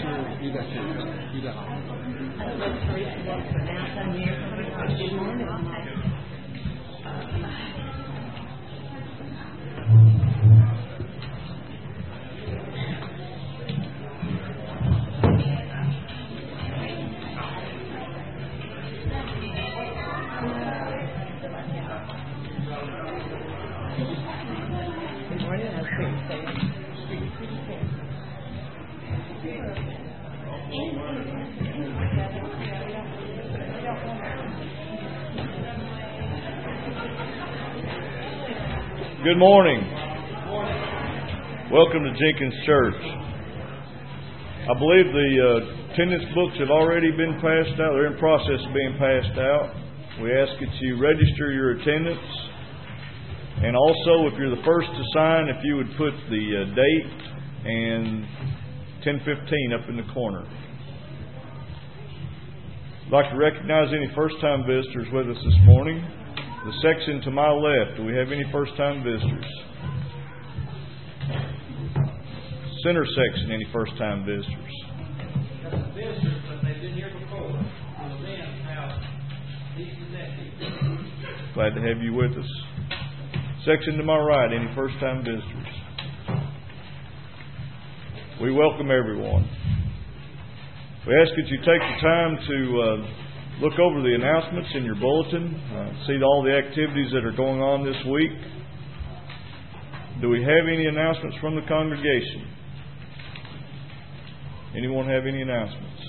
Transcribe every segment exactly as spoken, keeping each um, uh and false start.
your, you got your, you got Good morning. Welcome to Jenkins Church. I believe the uh, attendance books have already been passed out. They're in process of being passed out. We ask that you register your attendance. And also, if you're the first to sign, if you would put the uh, date and ten fifteen up in the corner. I'd like to recognize any first-time visitors with us this morning. The section to my left, do we have any first-time visitors? Center section, any first-time visitors? Visitors, but they've been here before. And the men have these connected. Glad to have you with us. Section to my right, any first-time visitors? We welcome everyone. We ask that you take the time to uh, look over the announcements in your bulletin, uh, see all the activities that are going on this week. Do we have any announcements from the congregation? Anyone have any announcements?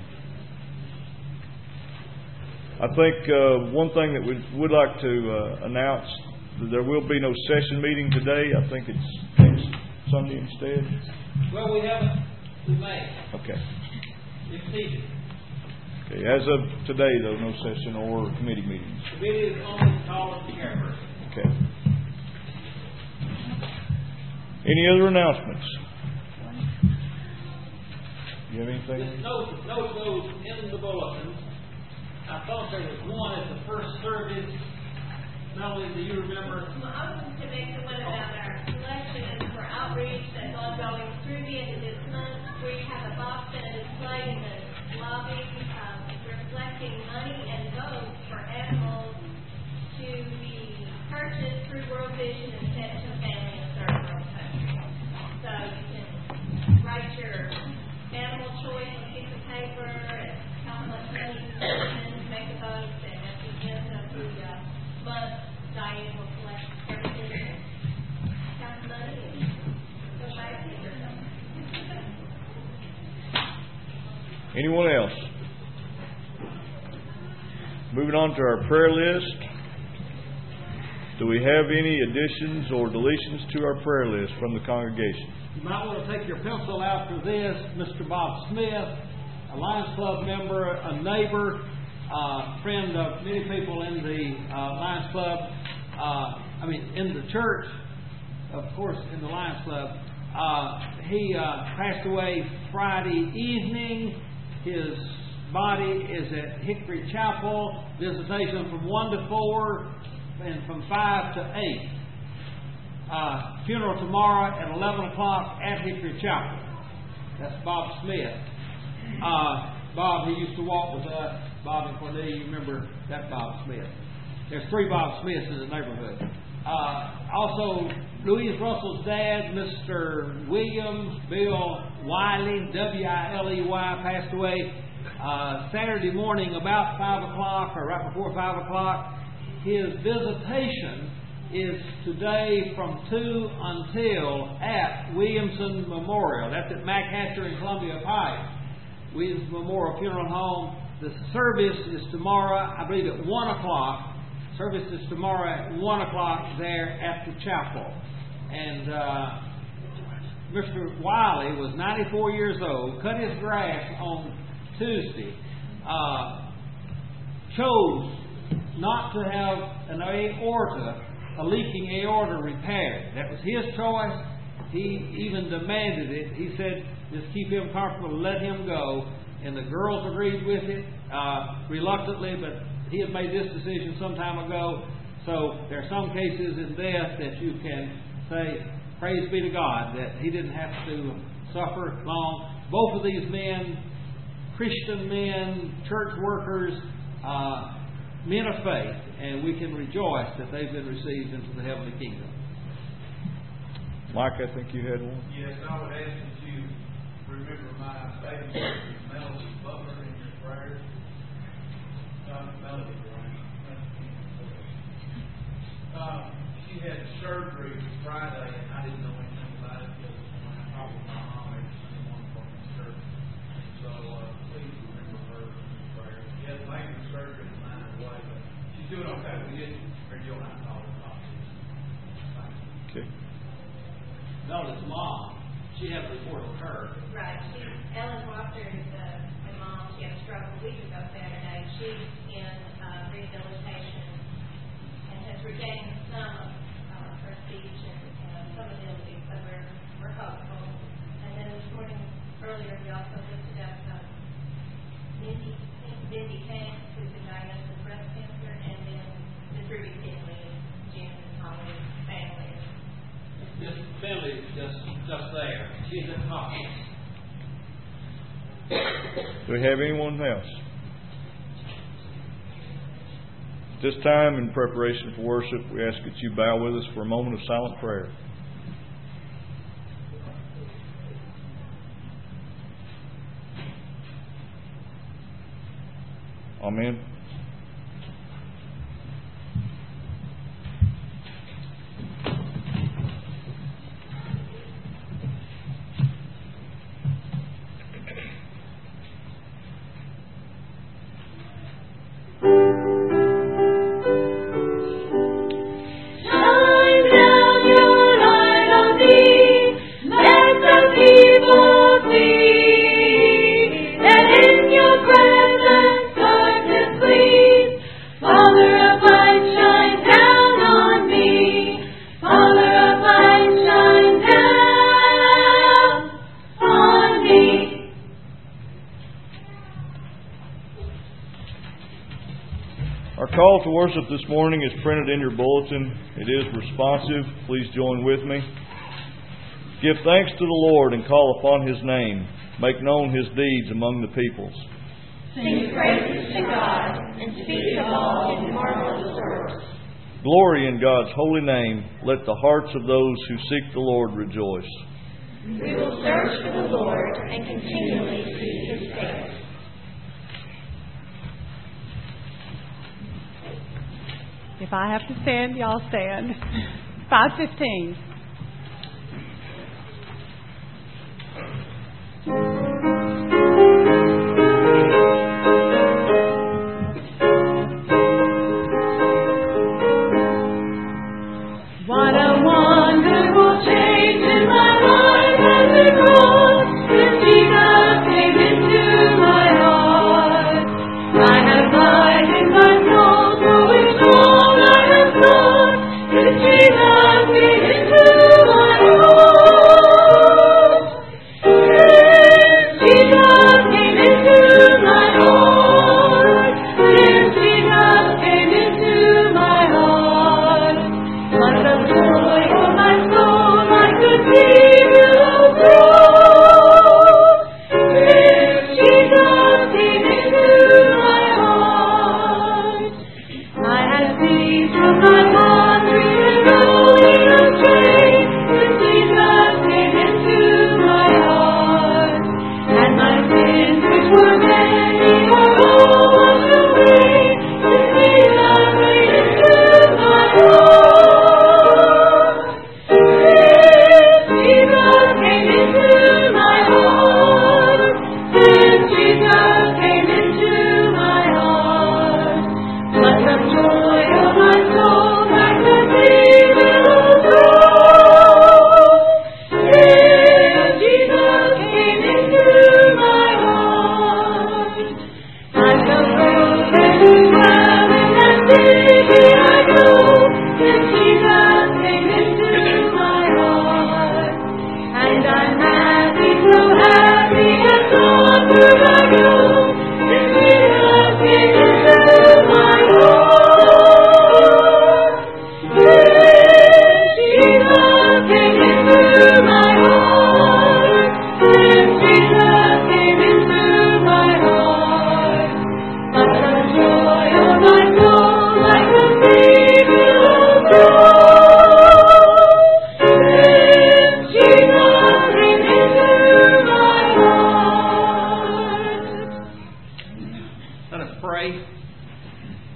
I think uh, one thing that we would like to uh, announce, that there will be no session meeting today. I think it's next Sunday instead. Well, we haven't. We may. Okay. If needed. Okay. As of today, though, no session or committee meetings. Committee is only called at the chairperson. Okay. Any other announcements? You have anything? This note, note goes in the bulletin. I thought there was one at the first service. Melanie, do you remember? Well, I was to make the one about our collection for outreach that's ongoing through the end of this month. We have a box and a display in the lobby um, reflecting money and votes for animals to be purchased through World Vision and sent to a family in third world countries. So you can write your animal choice on a piece of paper and how much money you spend, make a vote, and at the end of the uh, month, Diane will collect everything and count the money and go buy a picture or something. Anyone else? Moving on to our prayer list. Do we have any additions or deletions to our prayer list from the congregation? You might want to take your pencil out for this. Mister Bob Smith, a Lions Club member, a neighbor, uh, friend of many people in the uh, Lions Club. Uh, I mean, in the church, of course, in the Lions Club. Uh, he uh, passed away Friday evening. His body is at Hickory Chapel. Visitation from one to four and from five to eight. Uh, funeral tomorrow at eleven o'clock at Hickory Chapel. That's Bob Smith. Uh, Bob, he used to walk with us. Bob and Cornelia, you remember that Bob Smith. There's three Bob Smiths in the neighborhood. Uh, also, Louise Russell's dad, Mister Williams Bill Wiley, W I L E Y, passed away uh, Saturday morning about five o'clock or right before five o'clock. His visitation is today from two until at Williamson Memorial. That's at Mac Hatcher in Columbia Pike. Williamson Memorial Funeral Home. The service is tomorrow, I believe, at one o'clock. Service is tomorrow at one o'clock there at the chapel. And uh, Mister Wiley was ninety-four years old, cut his grass on Tuesday, uh, chose not to have an aorta, a leaking aorta repaired. That was his choice. He even demanded it. He said, just keep him comfortable, let him go. And the girls agreed with it, uh, reluctantly, but he had made this decision some time ago. So there are some cases in death that you can say, praise be to God, that he didn't have to suffer long. both of these men, Christian men, church workers, uh, men of faith, and we can rejoice that they've been received into the heavenly kingdom. Mike, I think you had one. Yes, I would ask that you remember my baby sister, Melody Butler, in your prayers. Uh, Melody, right? Uh, she had surgery Friday, and I didn't know anything about it because when I talked with my mom every Sunday morning for my church. So uh, please remember her in your prayers. She had major surgery to line her way, but she's doing okay. We did, or you and I called her off. Okay. Melody's mom, she had a report of her. Right. She, Ellen Walker is a, a mom. She had a stroke a week ago Saturday. She's in uh, rehabilitation and has regained some of uh, her speech and uh, some ability, so we're, we're hopeful. And then this morning, earlier, we also lifted up uh, Mindy, Mindy Hanks, who's been diagnosed with breast cancer, and then the Drury family, Jim and Holly's family. This family is just, just there. She's at hospice. Do we have anyone else? At this time, in preparation for worship, we ask that you bow with us for a moment of silent prayer. Amen. Worship this morning is printed in your bulletin. It is responsive. Please join with me. Give thanks to the Lord and call upon His name. Make known His deeds among the peoples. Sing praises to God and speak of all His marvelous works. Glory in God's holy name. Let the hearts of those who seek the Lord rejoice. We will search for the Lord and continually seek His face. If I have to stand, y'all stand. five fifteen. What a wonderful change in my life has been wrought since Jesus came into my heart. I have light in my soul, growing strong. Jesus came into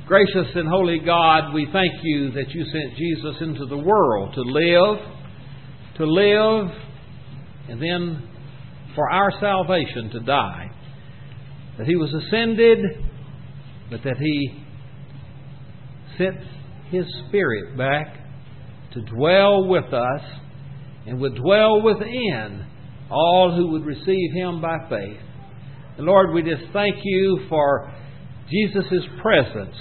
Gracious and holy God, we thank you that you sent Jesus into the world to live, to live, and then for our salvation to die. That He was ascended, but that He sent His Spirit back to dwell with us and would dwell within all who would receive Him by faith. And Lord, we just thank you for Jesus' presence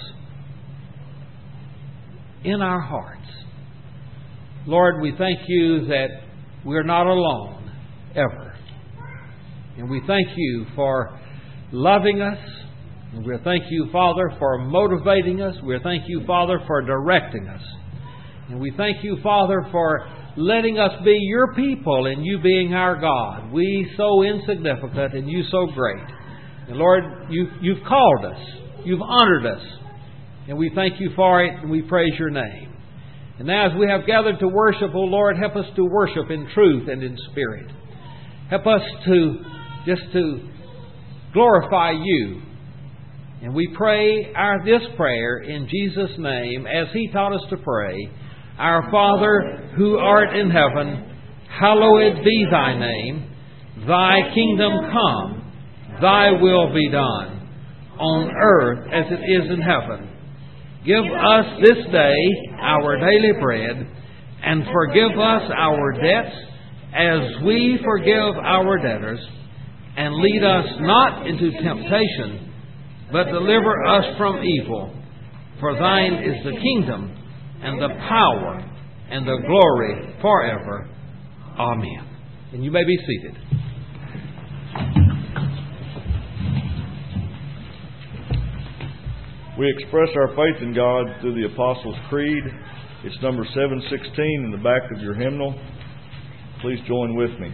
in our hearts. Lord, we thank you that we're not alone, ever. And we thank you for loving us. And we thank you, Father, for motivating us. We thank you, Father, for directing us. And we thank you, Father, for letting us be your people and you being our God. We so insignificant and you so great. And Lord, you, you've called us. You've honored us. And we thank you for it and we praise your name. And now as we have gathered to worship, O Lord, help us to worship in truth and in spirit. Help us to just to glorify you. And we pray our this prayer in Jesus' name as He taught us to pray. Our Father, who art in heaven, hallowed be thy name. Thy kingdom come, thy will be done, on earth as it is in heaven. Give us this day our daily bread, and forgive us our debts as we forgive our debtors. And lead us not into temptation, but deliver us from evil. For thine is the kingdom, and the power, and the glory forever. Amen. And you may be seated. We express our faith in God through the Apostles' Creed. It's number seven sixteen in the back of your hymnal. Please join with me.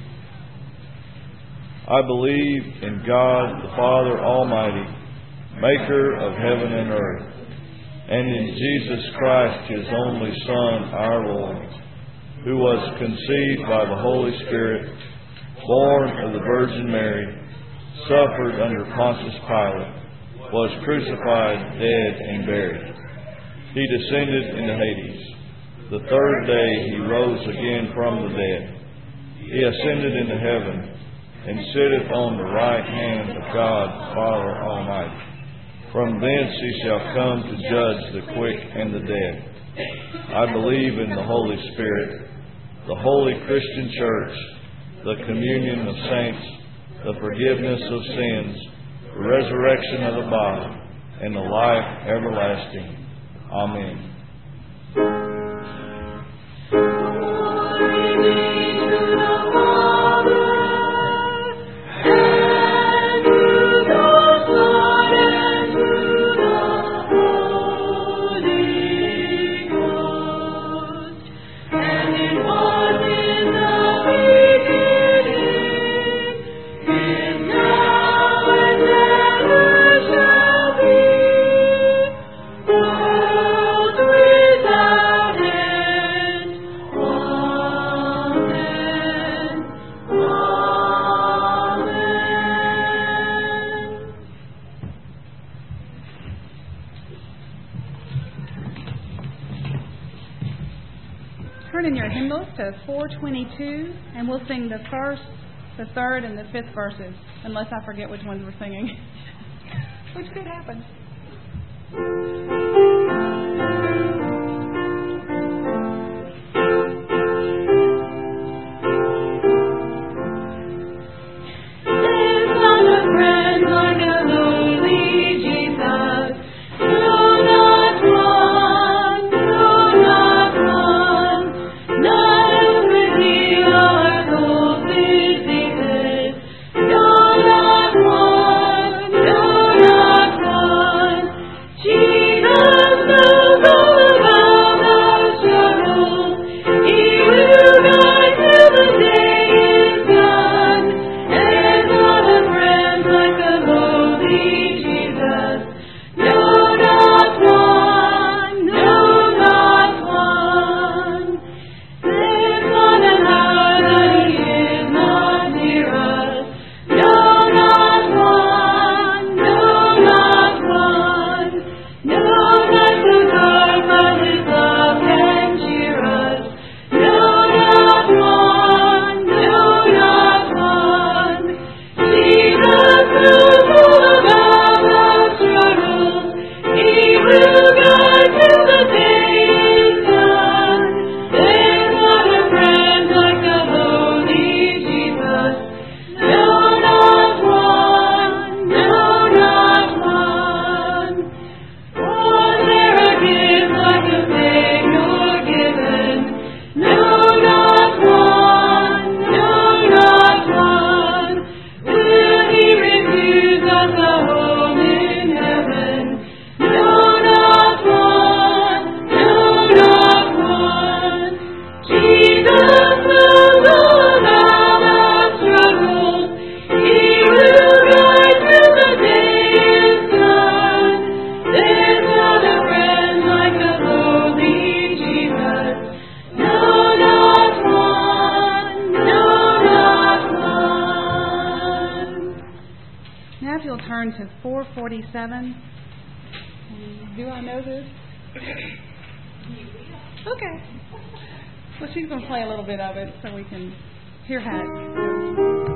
I believe in God the Father Almighty, maker of heaven and earth, and in Jesus Christ, His only Son, our Lord, who was conceived by the Holy Spirit, born of the Virgin Mary, suffered under Pontius Pilate, was crucified, dead, and buried. He descended into Hades. The third day He rose again from the dead. He ascended into heaven, and sitteth on the right hand of God, Father Almighty. From thence He shall come to judge the quick and the dead. I believe in the Holy Spirit, the holy Christian church, the communion of saints, the forgiveness of sins, the resurrection of the body, and the life everlasting. Amen. Turn in your hymnals to four twenty-two, and we'll sing the first, the third, and the fifth verses, unless I forget which ones we're singing, which could happen. Jesus have you'll turn to four forty-seven. Do I know this? Okay. Well, she's going to play a little bit of it so we can hear how it goes.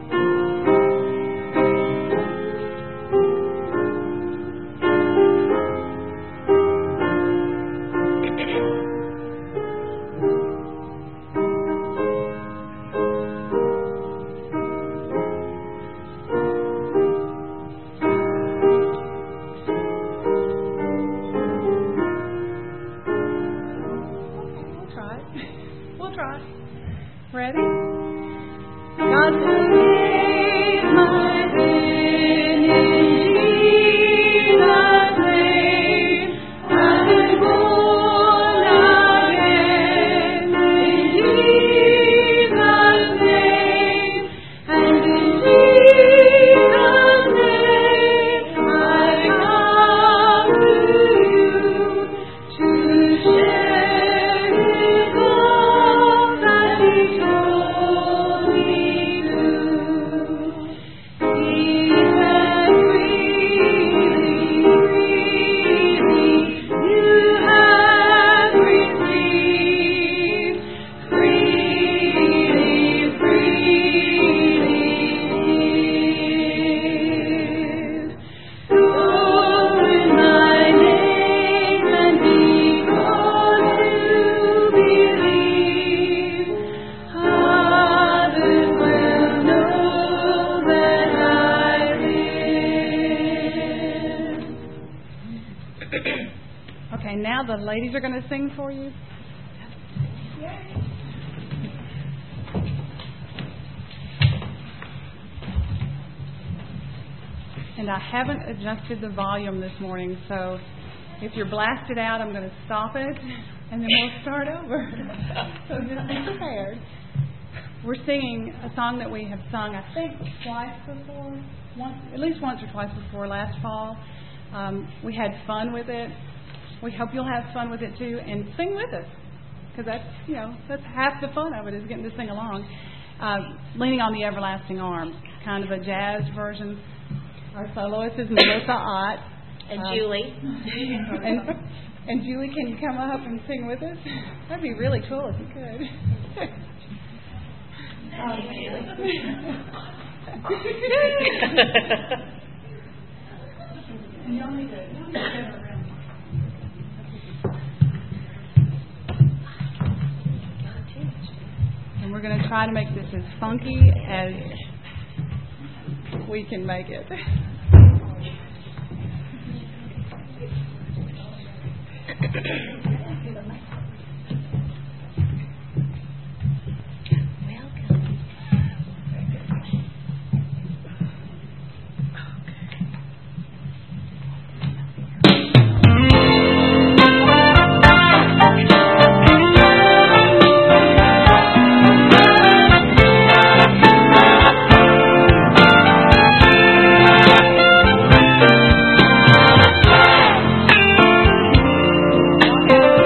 The ladies are going to sing for you. And I haven't adjusted the volume this morning, so if you're blasted out, I'm going to stop it, and then we'll start over. So just be prepared. We're singing a song that we have sung, I think, twice before, once, at least once or twice before last fall. Um, we had fun with it. We hope you'll have fun with it too, and sing with us, because that's, you know, that's half the fun of it, is getting to sing along. Uh, Leaning on the Everlasting Arms, kind of a jazz version. Our soloist is Melissa Ott. And uh, Julie. And, and Julie, can you come up and sing with us? That'd be really cool if you could. um, and y'all need to, y'all need to get around. And we're going to try to make this as funky as we can make it. Welcome.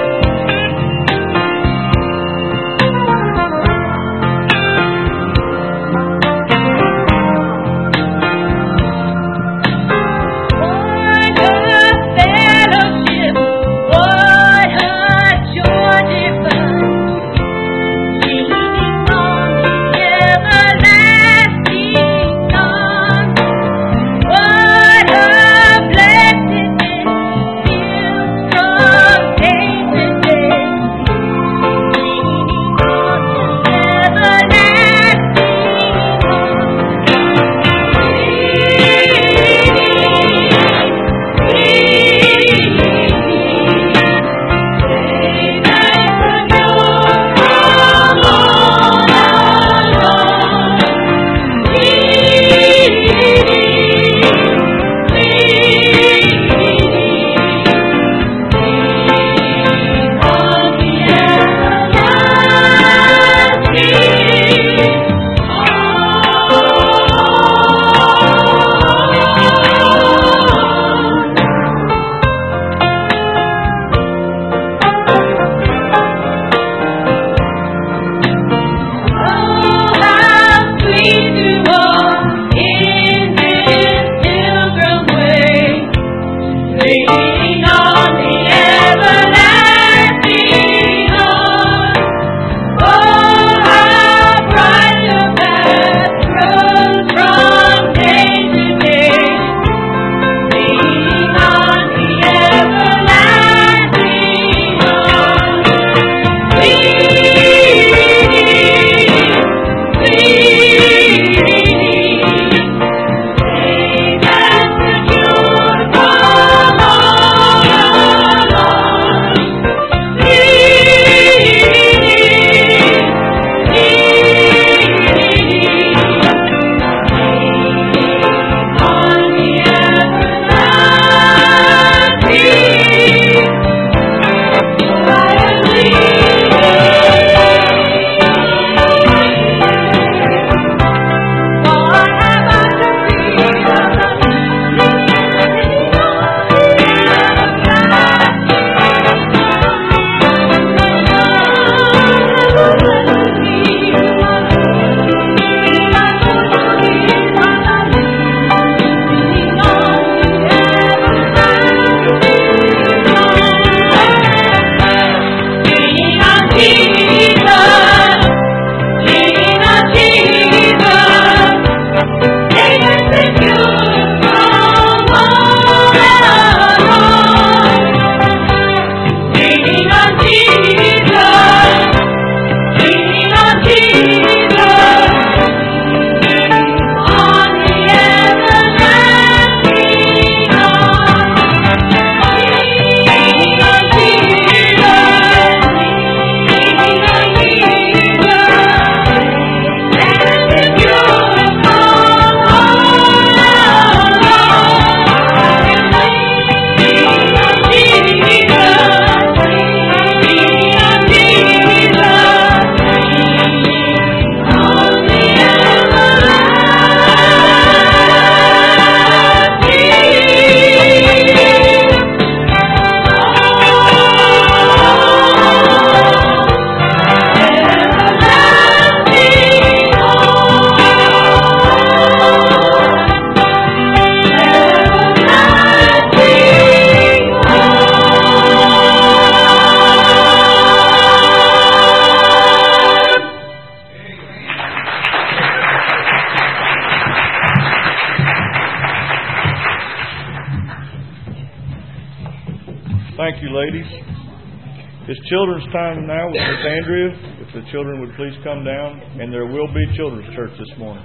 Thank you, ladies. It's children's time now with Miss Andrea. If the children would please come down, and there will be children's church this morning.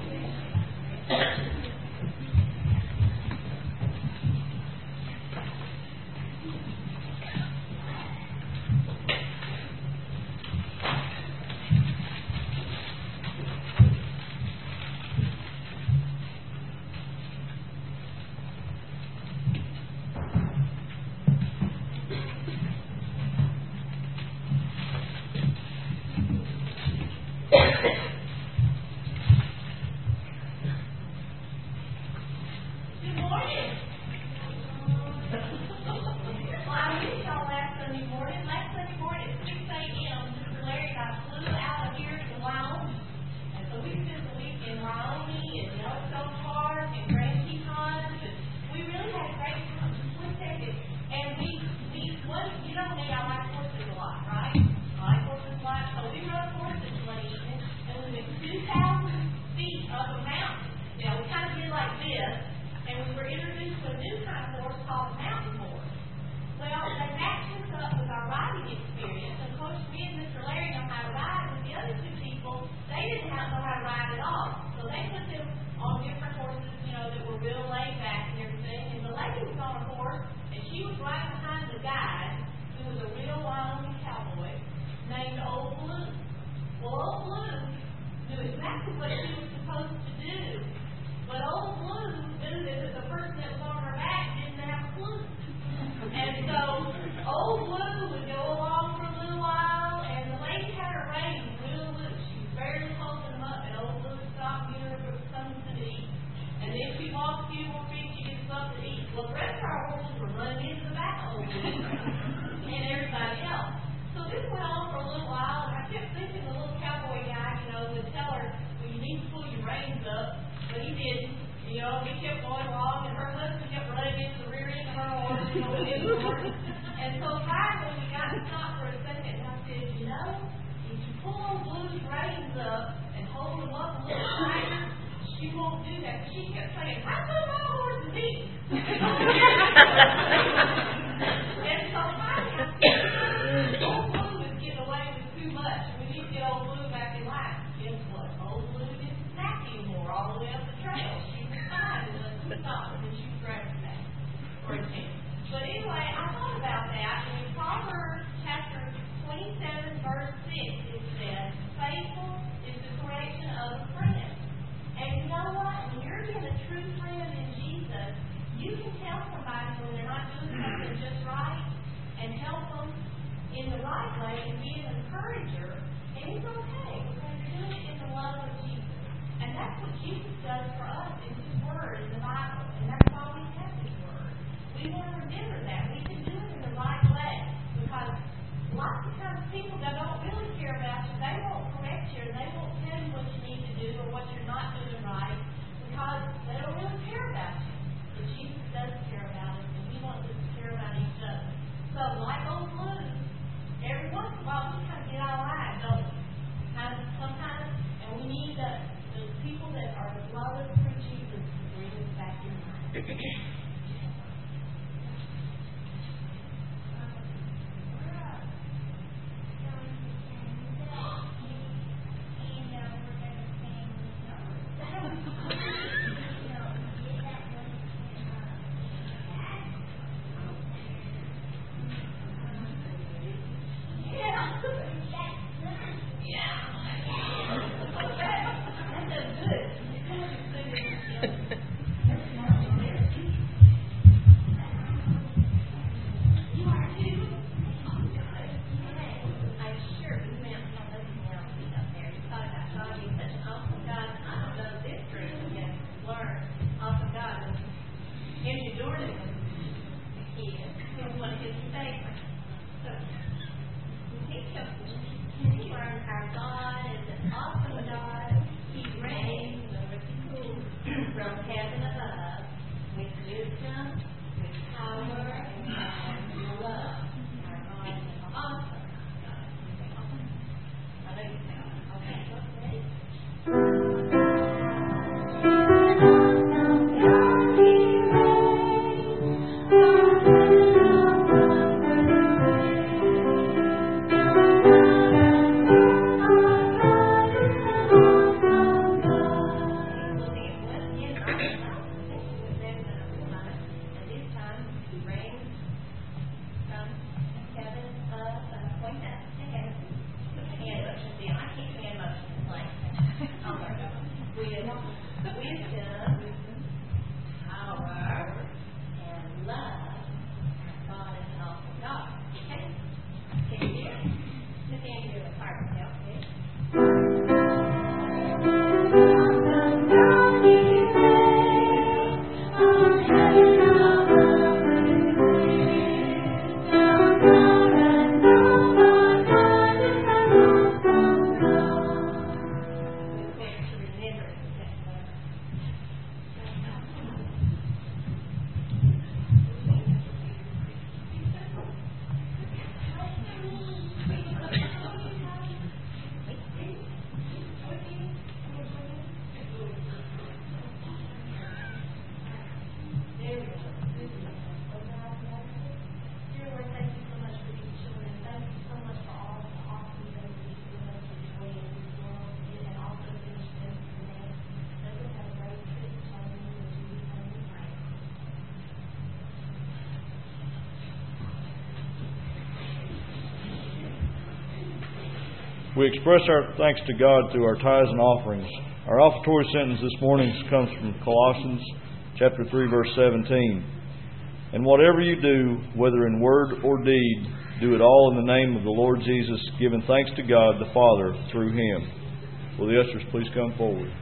We express our thanks to God through our tithes and offerings. Our offertory sentence this morning comes from Colossians chapter three, verse seventeen. And whatever you do, whether in word or deed, do it all in the name of the Lord Jesus, giving thanks to God the Father through Him. Will the ushers please come forward?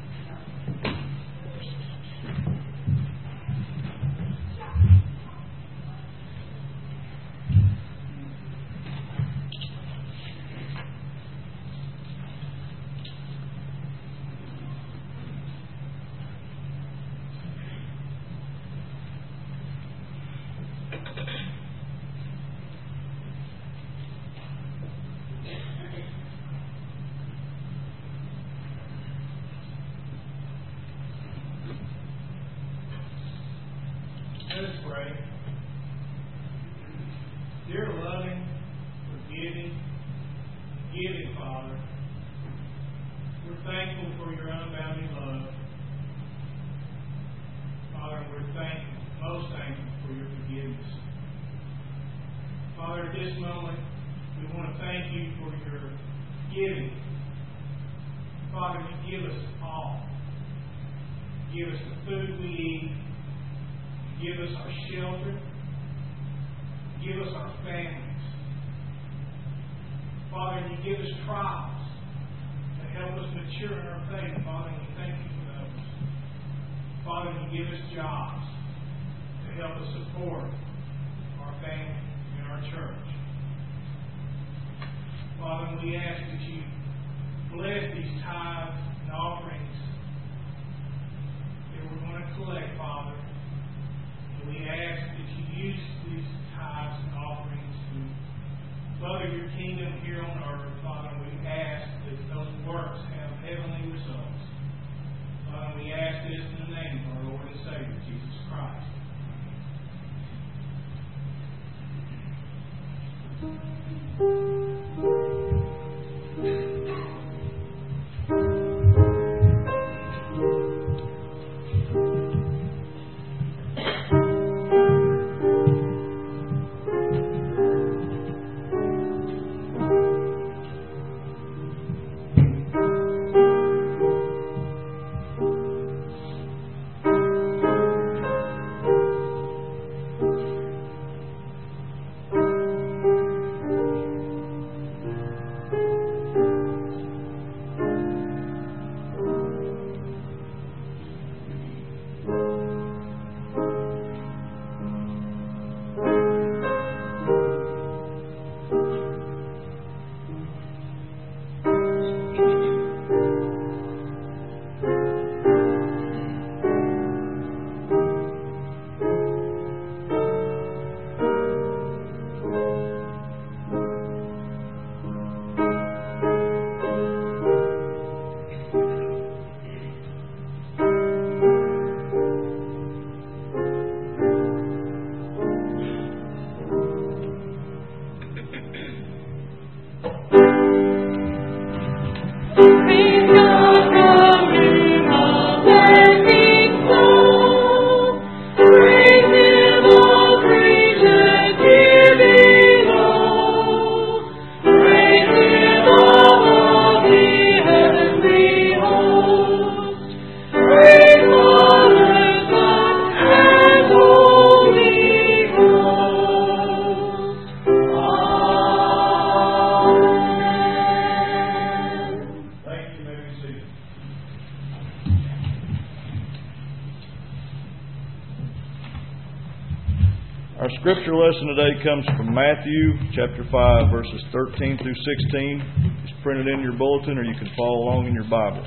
Let us pray. Dear loving, forgiving, giving Father, we're thankful for your unbounding love. Father, we're thankful, most thankful for your forgiveness. Father, at this moment, we want to thank you for your giving. Father, you give us all. You give us the food we eat. Give us our shelter. Give us our families. Father, you give us trials to help us mature in our faith. Father, we thank you for those. Father, you give us jobs to help us support our family and our church. Father, we ask that you bless these tithes and offerings that we're going to collect, Father. We ask that you use these tithes and offerings to further your kingdom here on earth. Father, we ask that those works have heavenly results. Father, we ask this in the name of our Lord and Savior, Jesus Christ. Our scripture lesson today comes from Matthew chapter five, verses thirteen through sixteen. It's printed in your bulletin, or you can follow along in your Bible.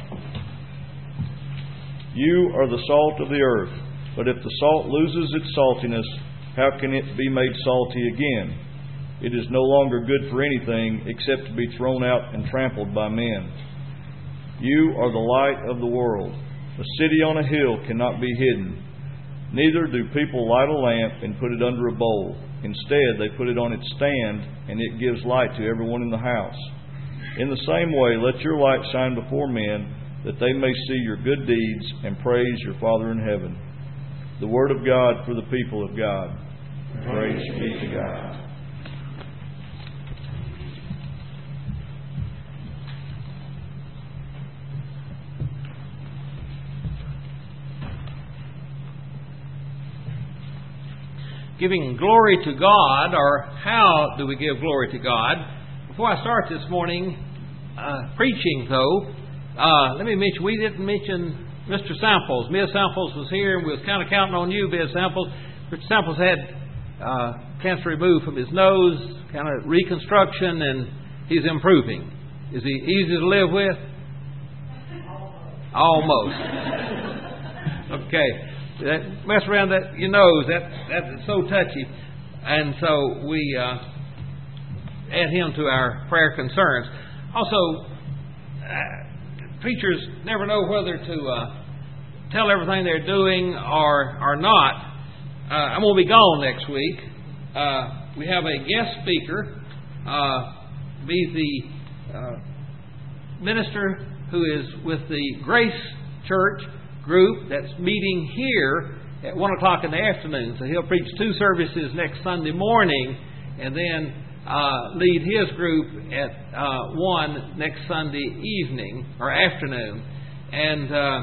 You are the salt of the earth, but if the salt loses its saltiness, how can it be made salty again? It is no longer good for anything except to be thrown out and trampled by men. You are the light of the world. A city on a hill cannot be hidden. Neither do people light a lamp and put it under a bowl. Instead, they put it on its stand, and it gives light to everyone in the house. In the same way, let your light shine before men, that they may see your good deeds and praise your Father in heaven. The word of God for the people of God. Praise be to God. giving glory to God, or how do we give glory to God? Before I start this morning uh, preaching, though, uh, let me mention, we didn't mention Mister Samples. Miz Samples was here, and we was kind of counting on you, Miz Samples. Mister Samples had uh, cancer removed from his nose, kind of reconstruction, and he's improving. Is he easy to live with? Almost. Okay. That mess around that your nose, that that's so touchy. And so we uh, add him to our prayer concerns. Also, uh, preachers never know whether to uh, tell everything they're doing or or not. Uh, I'm going to be gone next week. Uh, we have a guest speaker, uh, be the uh, minister who is with the Grace Church group that's meeting here at one o'clock in the afternoon. So he'll preach two services next Sunday morning, and then uh, lead his group at uh, one next Sunday evening or afternoon. And uh,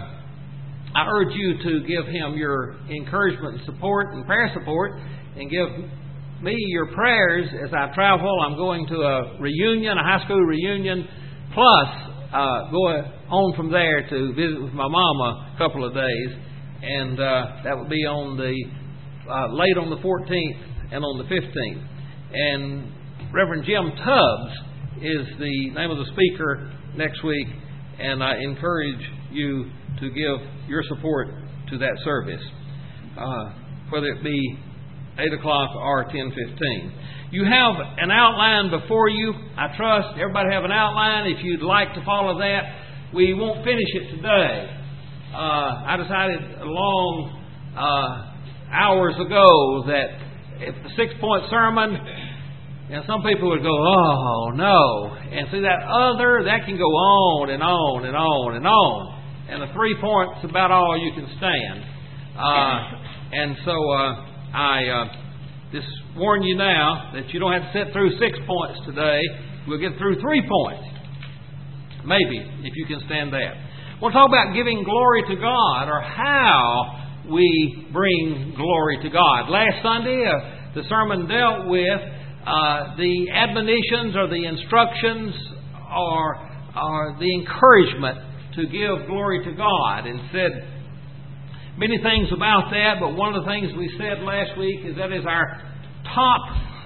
I urge you to give him your encouragement and support and prayer support, and give me your prayers as I travel. I'm going to a reunion, a high school reunion, plus uh, going on from there to visit with my mama a couple of days, and uh, that will be on the uh, late on the fourteenth and on the fifteenth. And Reverend Jim Tubbs is the name of the speaker next week, and I encourage you to give your support to that service, uh, whether it be eight o'clock or ten fifteen. You have an outline before you. I trust everybody have an outline. If you'd like to follow that, we won't finish it today. Uh, I decided long uh, hours ago that if the six-point sermon, and some people would go, oh, no. And see, that other, that can go on and on and on and on. And the three points about all you can stand. Uh, and so uh, I uh, just warn you now that you don't have to sit through six points today. We'll get through three points. Maybe, if you can stand that. We'll talk about giving glory to God, or how we bring glory to God. Last Sunday, uh, the sermon dealt with uh, the admonitions or the instructions or, or the encouragement to give glory to God, and said many things about that, but one of the things we said last week is that is our top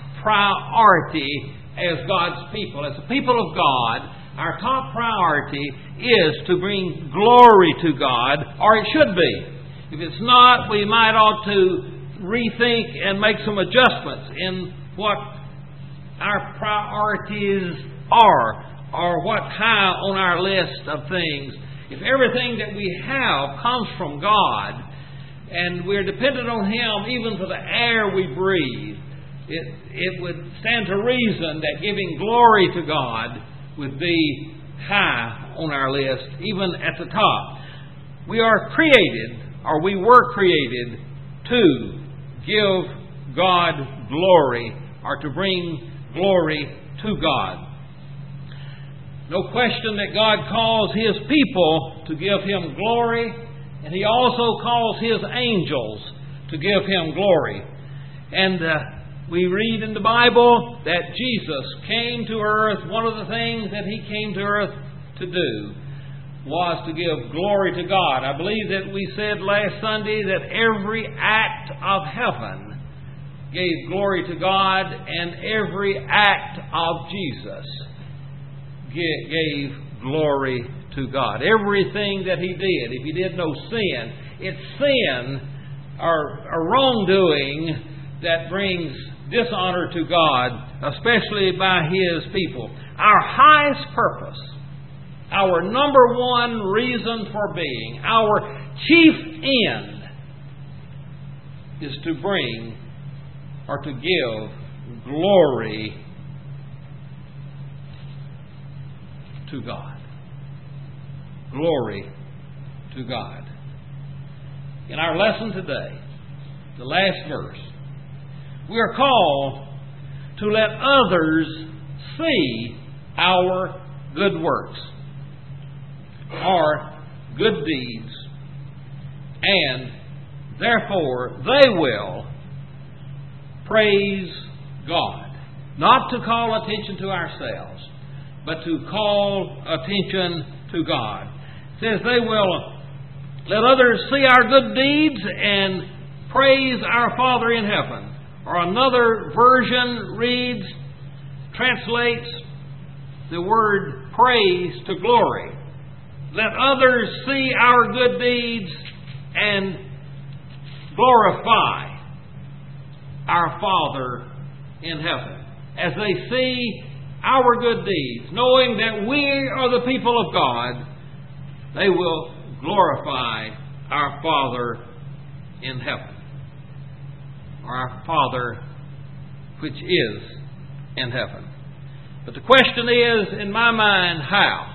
priority as God's people. As the people of God, our top priority is to bring glory to God, or it should be. If it's not, we might ought to rethink and make some adjustments in what our priorities are, or what's high on our list of things. If everything that we have comes from God, and we're dependent on Him even for the air we breathe, it, it would stand to reason that giving glory to God would be high on our list, even at the top. We are created, or we were created, to give God glory, or to bring glory to God. No question that God calls His people to give Him glory, and He also calls His angels to give Him glory. And uh, we read in the Bible that Jesus came to earth. One of the things that He came to earth to do was to give glory to God. I believe that we said last Sunday that every act of heaven gave glory to God, and every act of Jesus gave glory to God. Everything that He did, if He did no sin, it's sin or, or wrongdoing that brings dishonor to God, especially by His people. Our highest purpose, our number one reason for being, our chief end is to bring or to give glory to God. Glory to God. In our lesson today, the last verse, we are called to let others see our good works, our good deeds, and therefore they will praise God. Not to call attention to ourselves, but to call attention to God. It says they will let others see our good deeds and praise our Father in heaven. Or another version reads, translates the word praise to glory. Let others see our good deeds and glorify our Father in heaven. As they see our good deeds, knowing that we are the people of God, they will glorify our Father in heaven, or our Father which is in heaven. But the question is, in my mind, how?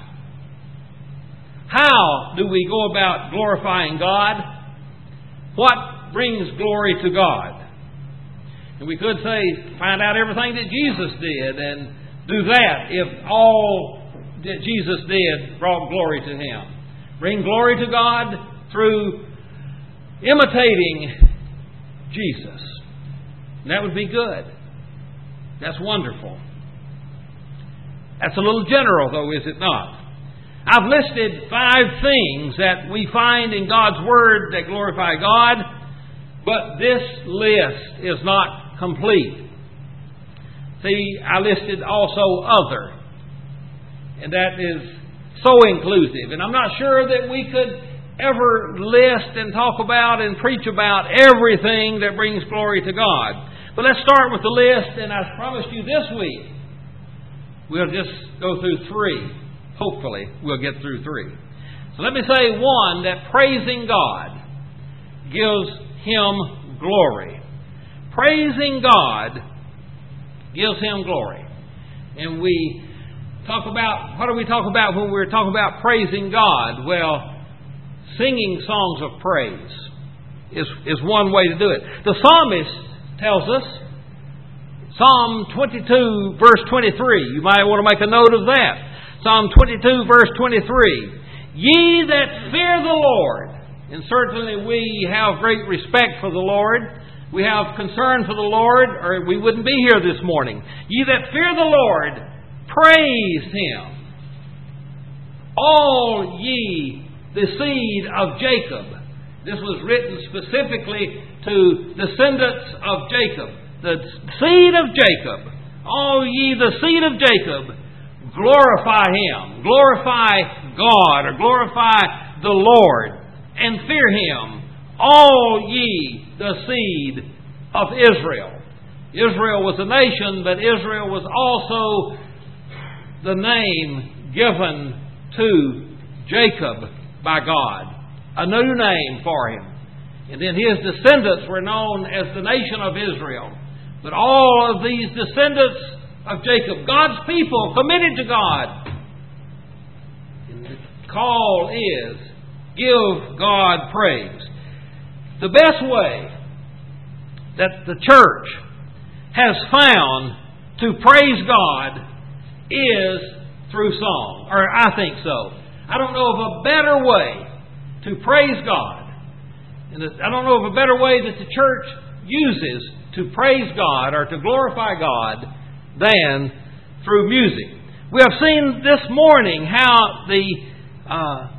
How do we go about glorifying God? What brings glory to God? And we could say, find out everything that Jesus did and do that if all that Jesus did brought glory to Him. Bring glory to God through imitating Jesus. And that would be good. That's wonderful. That's a little general, though, is it not? I've listed five things that we find in God's Word that glorify God, but this list is not complete. See, I listed also other, and that is so inclusive. And I'm not sure that we could ever list and talk about and preach about everything that brings glory to God. But let's start with the list, and I promised you this week we'll just go through three. Hopefully, we'll get through three. So let me say one, that praising God gives Him glory. Praising God gives Him glory. And we talk about, what do we talk about when we're talking about praising God? Well, singing songs of praise is, is one way to do it. The psalmist tells us, Psalm twenty-two, verse twenty-three. You might want to make a note of that. Psalm twenty-two, verse twenty-three. Ye that fear the Lord. And certainly we have great respect for the Lord. We have concern for the Lord, or we wouldn't be here this morning. Ye that fear the Lord, praise Him. All ye, the seed of Jacob. This was written specifically to descendants of Jacob. The seed of Jacob. All ye, the seed of Jacob, glorify Him. Glorify God, or glorify the Lord, and fear Him. All ye, the seed of Israel. Israel was a nation, but Israel was also the name given to Jacob by God. A new name for him. And then his descendants were known as the nation of Israel. But all of these descendants of Jacob, God's people committed to God. And the call is, give God praise. The best way that the church has found to praise God is through song. Or I think so. I don't know of a better way to praise God. And I don't know of a better way that the church uses to praise God or to glorify God than through music. We have seen this morning how the uh,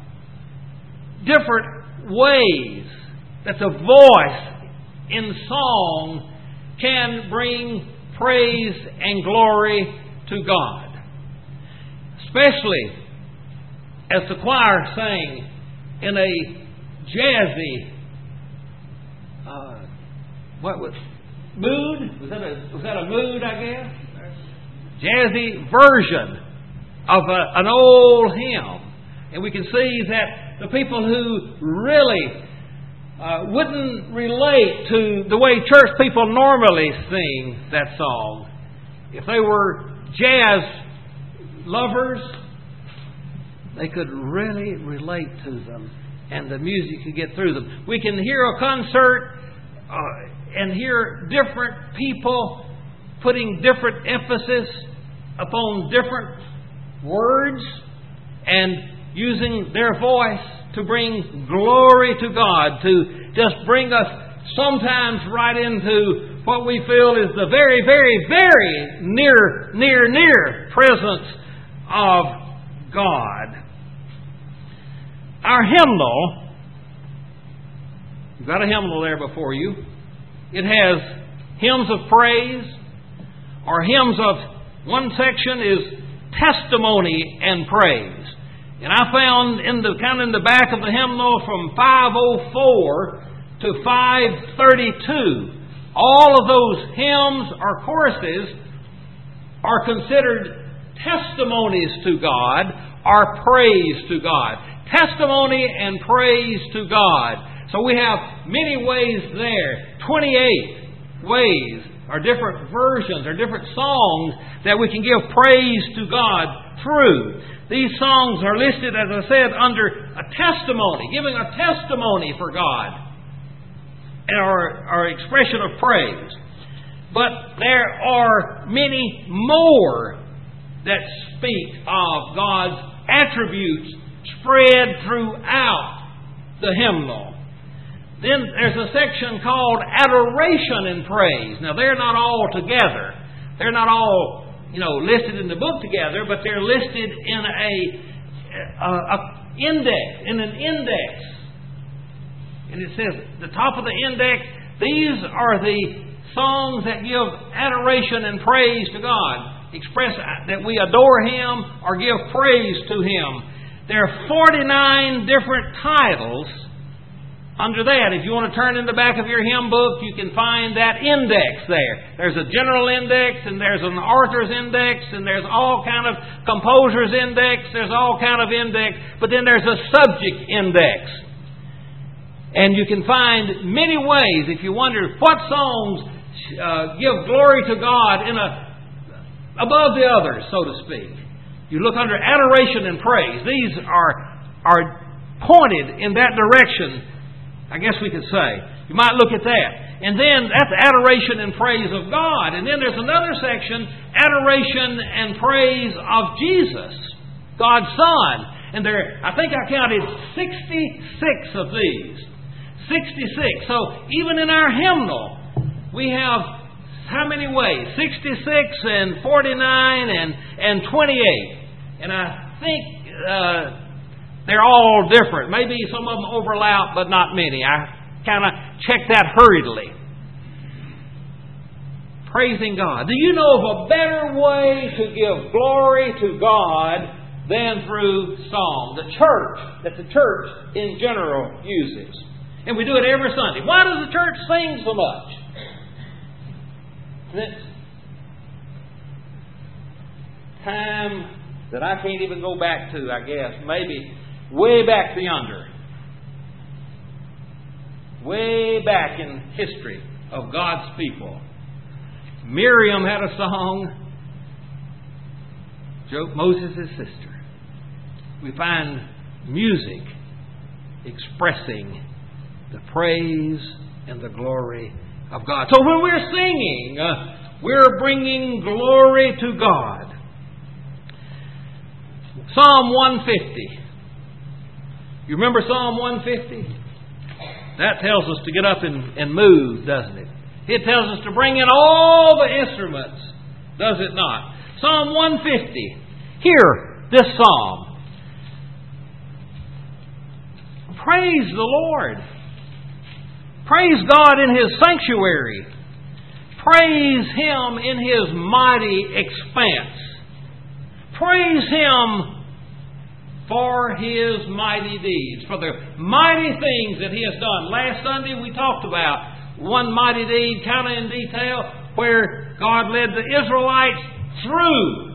different ways that the voice in song can bring praise and glory to God. Especially as the choir sang in a jazzy uh, what was mood? Was that a was that a mood, I guess? Jazzy version of a, an old hymn. And we can see that the people who really uh, wouldn't relate to the way church people normally sing that song, if they were jazz lovers, they could really relate to them, and the music could get through them. We can hear a concert uh, and hear different people putting different emphasis upon different words and using their voice to bring glory to God, to just bring us sometimes right into what we feel is the very, very, very near, near, near presence of God. Our hymnal, you've got a hymnal there before you. It has hymns of praise, or hymns of, one section is testimony and praise. And I found in the kind of in the back of the hymnal from five oh four to five thirty-two, all of those hymns or choruses are considered testimonies to God or praise to God. Testimony and praise to God. So we have many ways there, twenty-eight ways, or different versions, or different songs that we can give praise to God through. These songs are listed, as I said, under a testimony, giving a testimony for God, or, or expression of praise. But there are many more that speak of God's attributes spread throughout the hymnal. Then there's a section called adoration and praise. Now, they're not all together. They're not all, you know, listed in the book together, but they're listed in a, a, a index, in an index. And it says, at the top of the index, these are the songs that give adoration and praise to God. Express that we adore Him or give praise to Him. There are forty-nine different titles under that. If you want to turn in the back of your hymn book, you can find that index there. There's a general index, and there's an author's index, and there's all kind of composer's index, there's all kind of index, but then there's a subject index. And you can find many ways, if you wonder what songs uh, give glory to God in a above the others, so to speak. You look under adoration and praise. These are, are pointed in that direction, I guess we could say. You might look at that. And then that's adoration and praise of God. And then there's another section, adoration and praise of Jesus, God's Son. And there, I think I counted sixty-six of these. sixty-six. So even in our hymnal, we have how many ways? sixty-six and forty-nine and, and twenty-eight. And I think uh, they're all different. Maybe some of them overlap, but not many. I kind of checked that hurriedly. Praising God. Do you know of a better way to give glory to God than through song? The church, that the church in general uses. And we do it every Sunday. Why does the church sing so much? Since time that I can't even go back to, I guess, maybe way back to yonder. Way back in history of God's people. Miriam had a song, Moses' sister. We find music expressing the praise and the glory of God. So when we're singing, uh, we're bringing glory to God. Psalm one fifty. You remember Psalm one fifty? That tells us to get up and, and move, doesn't it? It tells us to bring in all the instruments, does it not? Psalm one fifty. Hear this psalm. Praise the Lord. Praise God in His sanctuary. Praise Him in His mighty expanse. Praise Him for His mighty deeds, for the mighty things that He has done. Last Sunday we talked about one mighty deed kind of in detail where God led the Israelites through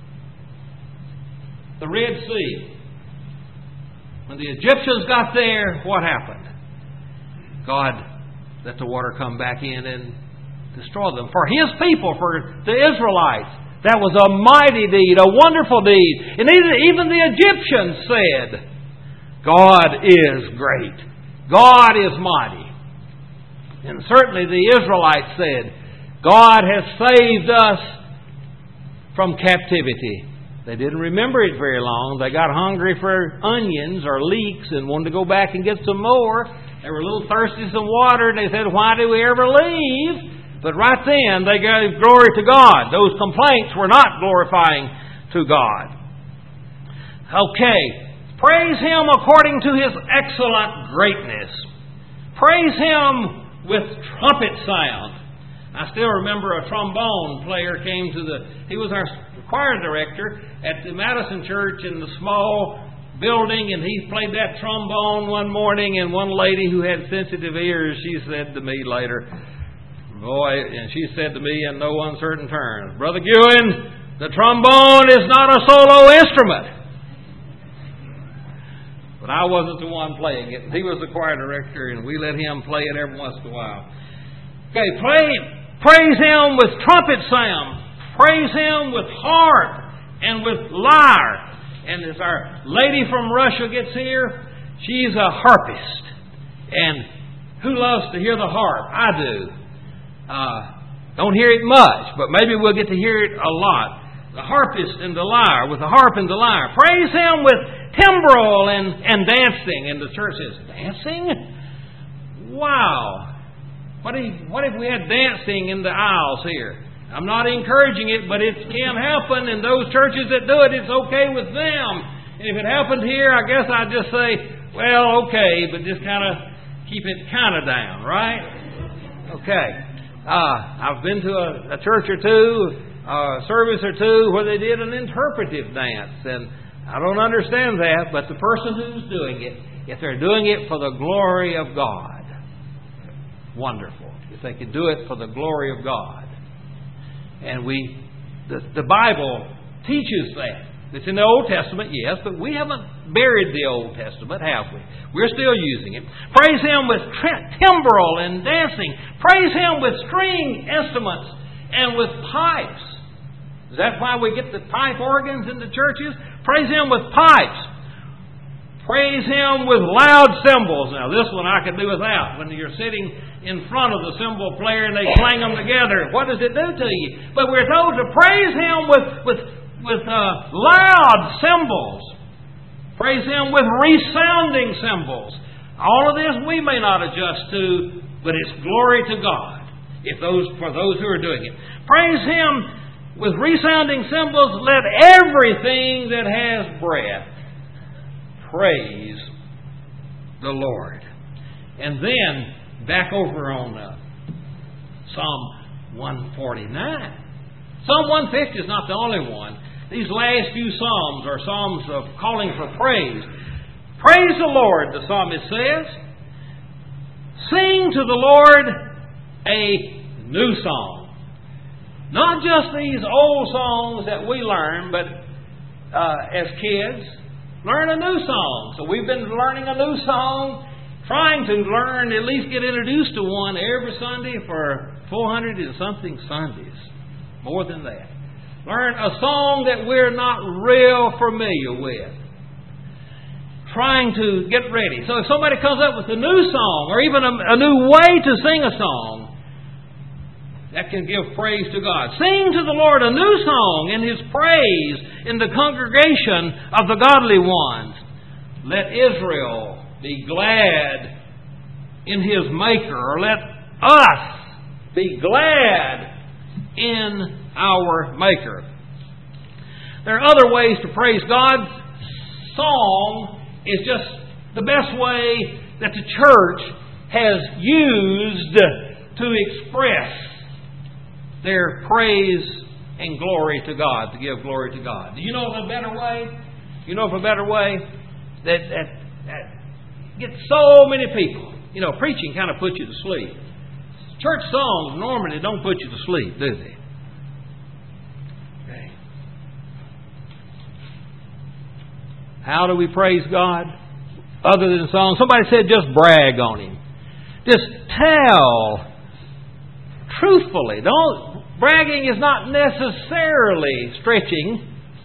the Red Sea. When the Egyptians got there, what happened? God let the water come back in and destroy them. For His people, for the Israelites, that was a mighty deed, a wonderful deed. And even the Egyptians said, God is great. God is mighty. And certainly the Israelites said, God has saved us from captivity. They didn't remember it very long. They got hungry for onions or leeks and wanted to go back and get some more. They were a little thirsty for some water, and they said, why do we ever leave But right then, they gave glory to God. Those complaints were not glorifying to God. Okay. Praise Him according to His excellent greatness. Praise Him with trumpet sound. I still remember a trombone player came to the, he was our choir director at the Madison Church in the small building, and he played that trombone one morning, and one lady who had sensitive ears, she said to me later, boy, and she said to me in no uncertain terms, Brother Guin, the trombone is not a solo instrument. But I wasn't the one playing it. He was the choir director, and we let him play it every once in a while. Okay, play. Praise Him with trumpet sound. Praise Him with harp and with lyre. And as our lady from Russia gets here, she's a harpist. And who loves to hear the harp? I do. Uh, don't hear it much, but maybe we'll get to hear it a lot. The harpist and the lyre, with the harp and the lyre. Praise Him with timbrel and, and dancing. And the church says, dancing? Wow. What if, what if we had dancing in the aisles here? I'm not encouraging it, but it can happen. And those churches that do it, it's okay with them. And if it happened here, I guess I'd just say, well, okay, but just kind of keep it kind of down, right? Okay. Uh, I've been to a, a church or two, a service or two, where they did an interpretive dance. And I don't understand that, but the person who's doing it, if they're doing it for the glory of God, wonderful. If they could do it for the glory of God. And we, the, the Bible teaches that. It's in the Old Testament, yes, but we haven't buried the Old Testament, have we? We're still using it. Praise Him with timbrel and dancing. Praise Him with string instruments and with pipes. Is that why we get the pipe organs in the churches? Praise Him with pipes. Praise Him with loud cymbals. Now, this one I could do without. When you're sitting in front of the cymbal player and they clang them together, what does it do to you? But we're told to praise Him with, with, with uh, loud cymbals. Praise Him with resounding cymbals. All of this we may not adjust to, but it's glory to God if those for those who are doing it. Praise Him with resounding cymbals. Let everything that has breath praise the Lord. And then, back over on uh, Psalm one forty-nine. Psalm one fifty is not the only one. These last few Psalms are Psalms of calling for praise. Praise the Lord, the psalmist says. Sing to the Lord a new song. Not just these old songs that we learn, but uh, as kids, learn a new song. So we've been learning a new song, trying to learn, at least get introduced to one every Sunday for four hundred and something Sundays. More than that. Learn a song that we're not real familiar with. Trying to get ready. So if somebody comes up with a new song, or even a, a new way to sing a song, that can give praise to God. Sing to the Lord a new song in His praise in the congregation of the godly ones. Let Israel be glad in His Maker, or let us be glad in our Maker. There are other ways to praise God. Song is just the best way that the church has used to express their praise and glory to God, to give glory to God. Do you know of a better way? You know of a better way that, that, that gets so many people. You know, preaching kind of puts you to sleep. Church songs normally don't put you to sleep, do they? Okay. How do we praise God? Other than songs. Somebody said just brag on Him. Just tell truthfully. Don't. Bragging is not necessarily stretching.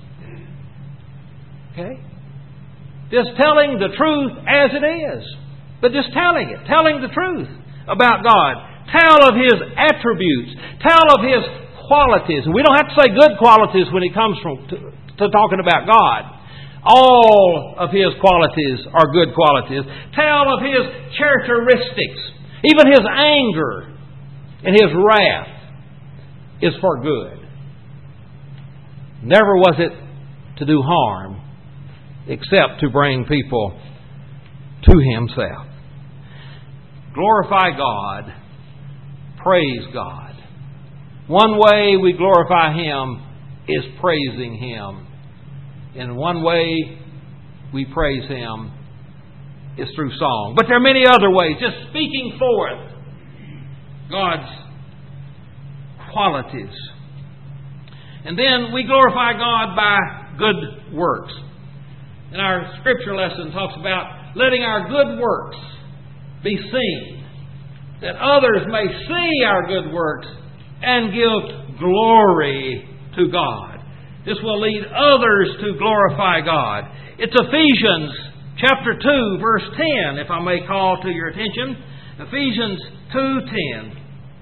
Okay? Just telling the truth as it is. But just telling it. Telling the truth about God. Tell of His attributes. Tell of His qualities. And we don't have to say good qualities when it comes from to, to talking about God. All of His qualities are good qualities. Tell of His characteristics. Even His anger and His wrath is for good. Never was it to do harm, except to bring people to Himself. Glorify God. Praise God. One way we glorify Him is praising Him. And one way we praise Him is through song. But there are many other ways. Just speaking forth God's qualities. And then we glorify God by good works. And our scripture lesson talks about letting our good works be seen, that others may see our good works and give glory to God. This will lead others to glorify God. It's Ephesians chapter two, verse ten, if I may call to your attention. Ephesians two ten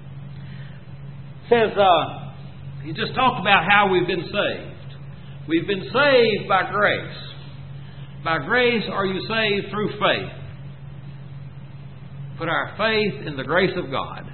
says, uh, he just talked about how we've been saved. We've been saved by grace. By grace are you saved through faith. Put our faith in the grace of God,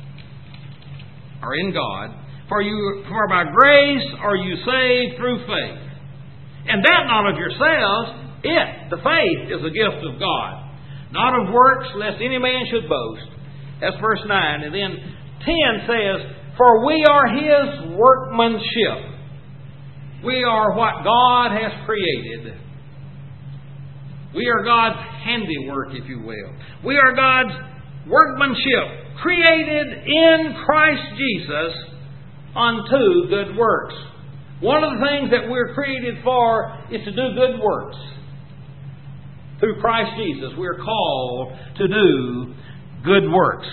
or in God. For you, for by grace are you saved through faith. And that not of yourselves, it, the faith, is a gift of God, not of works, lest any man should boast. That's verse nine. And then ten says, for we are His workmanship. We are what God has created. We are God's handiwork, if you will. We are God's workmanship, created in Christ Jesus unto good works. One of the things that we're created for is to do good works. Through Christ Jesus, we're called to do good works.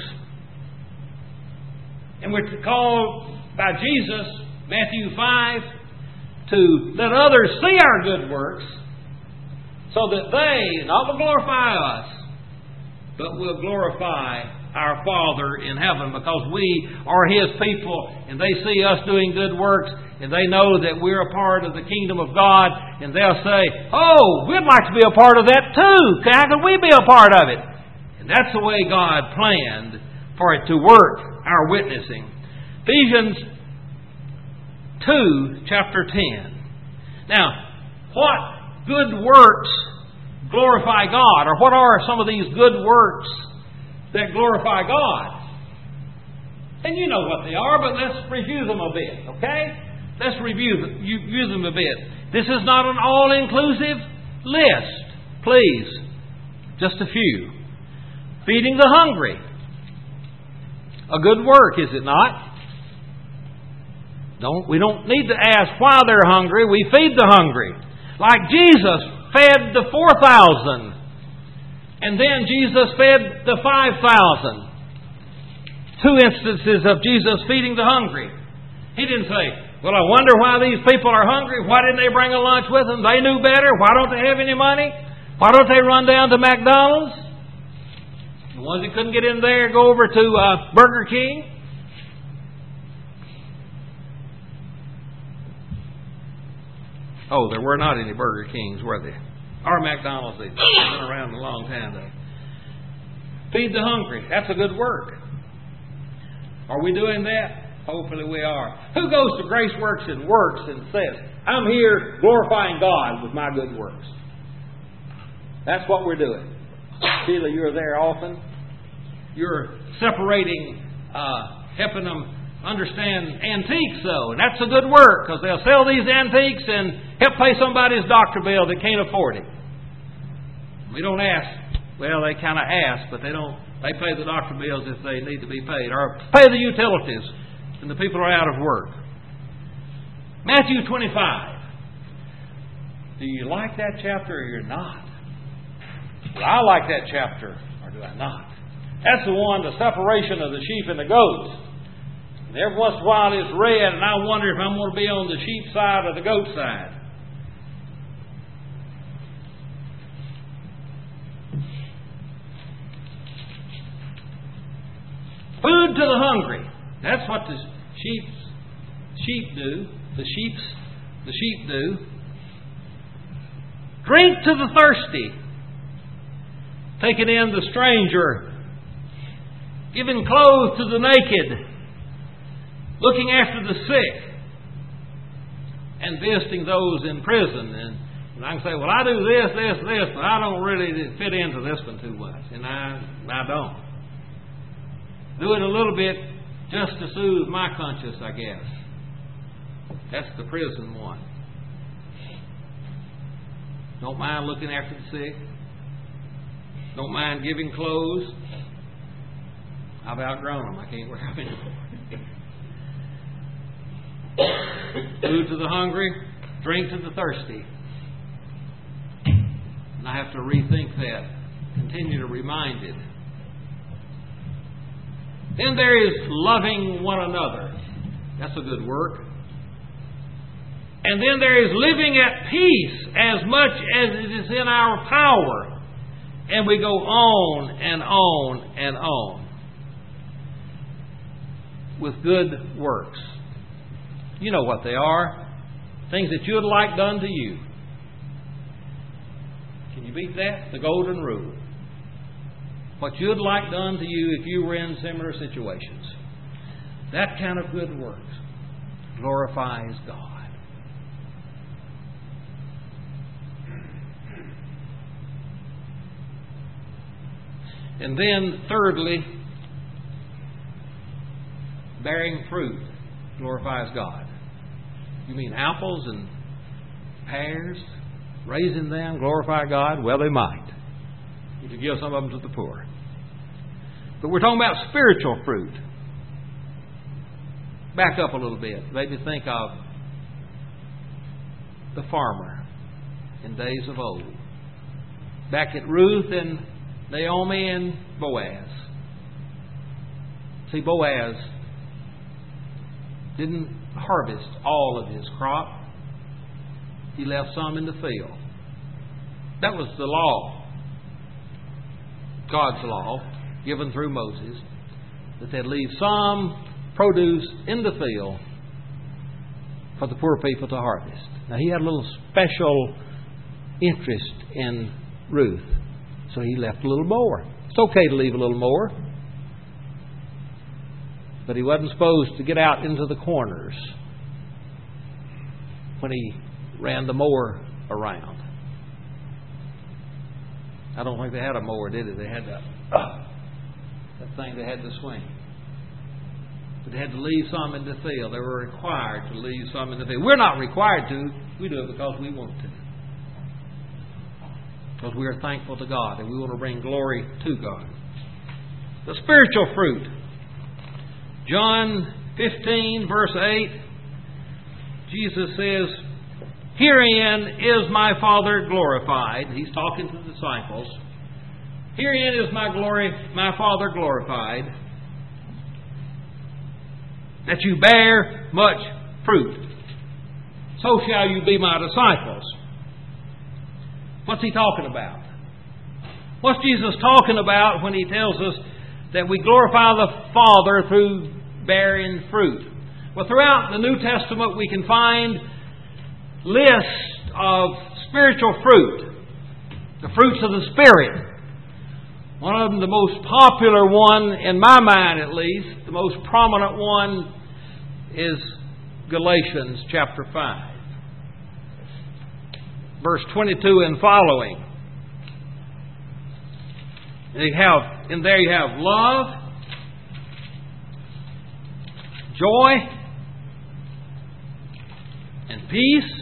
And we're called by Jesus, Matthew five, to let others see our good works, so that they not will glorify us, but will glorify our Father in heaven, because we are His people and they see us doing good works and they know that we're a part of the kingdom of God, and they'll say, oh, we'd like to be a part of that too. How can we be a part of it? And that's the way God planned for it to work, our witnessing. Ephesians two, chapter ten. Now, what good works glorify God? Or what are some of these good works that glorify God? And you know what they are, but let's review them a bit, okay? Let's review them, review them a bit. This is not an all-inclusive list. Please, just a few. Feeding the hungry. A good work, is it not? Don't, we don't need to ask why they're hungry. We feed the hungry. Like Jesus fed the four thousand. And then Jesus fed the five thousand. Two instances of Jesus feeding the hungry. He didn't say, well, I wonder why these people are hungry. Why didn't they bring a lunch with them? They knew better. Why don't they have any money? Why don't they run down to McDonald's? The ones that couldn't get in there, go over to uh, Burger King. Oh, there were not any Burger Kings, were there? Or McDonald's. They've been around a long time, though. Feed the hungry. That's a good work. Are we doing that? Hopefully we are. Who goes to Grace Works and works and says, I'm here glorifying God with my good works? That's what we're doing. Sheila, you're there often. You're separating, uh, helping them understand antiques, though. And that's a good work, because they'll sell these antiques and help pay somebody's doctor bill that can't afford it. We don't ask. Well, they kind of ask, but they don't. They pay the doctor bills if they need to be paid, or pay the utilities when the people are out of work. Matthew twenty-five. Do you like that chapter or you're not? Well, I like that chapter, or do I not? That's the one, the separation of the sheep and the goats. And every once in a while it's read, and I wonder if I'm going to be on the sheep side or the goat side. Food to the hungry. That's what the sheep sheep do. The sheep's the sheep do. Drink to the thirsty. Taking in the stranger. Giving clothes to the naked. looking after the sick, and visiting those in prison. And, and I can say, well, I do this, this, this, but I don't really fit into this one too much. And I, I don't. Do it a little bit just to soothe my conscience, I guess. That's the prison one. Don't mind looking after the sick. Don't mind giving clothes. I've outgrown them. I can't wear them anymore. Food to the hungry, drink to the thirsty. And I have to rethink that. Continue to remind it. Then there is loving one another. That's a good work. And then there is living at peace as much as it is in our power. And we go on and on and on with good works. You know what they are. Things that you would like done to you. Can you beat that? The golden rule. What you would like done to you if you were in similar situations. That kind of good works glorifies God. And then, thirdly, bearing fruit glorifies God. You mean apples and pears? Raising them glorify God? Well, they might. You could give some of them to the poor. But we're talking about spiritual fruit. Back up a little bit. Maybe think of the farmer in days of old. Back at Ruth and Naomi and Boaz. See, Boaz didn't harvest all of his crop. He left some in the field. That was the law. God's law, given through Moses, that they'd leave some produce in the field for the poor people to harvest. Now, he had a little special interest in Ruth, so he left a little more. It's okay to leave a little more, but he wasn't supposed to get out into the corners when he ran the mower around. I don't think they had a mower, did they? They had that, uh, that thing they had to swing. But they had to leave some in the field. They were required to leave some in the field. We're not required to. We do it because we want to. Because we are thankful to God and we want to bring glory to God. The spiritual fruit. John fifteen, verse eight. Jesus says, "Herein is my Father glorified." He's talking to the disciples. "Herein is my glory, my Father glorified, that you bear much fruit. So shall you be my disciples." What's he talking about? What's Jesus talking about when he tells us that we glorify the Father through bearing fruit? Well, throughout the New Testament we can find lists of spiritual fruit, the fruits of the Spirit. One of them, the most popular one, in my mind at least, the most prominent one, is Galatians chapter five. Verse twenty-two and following. And you have, in there you have love, joy, and peace,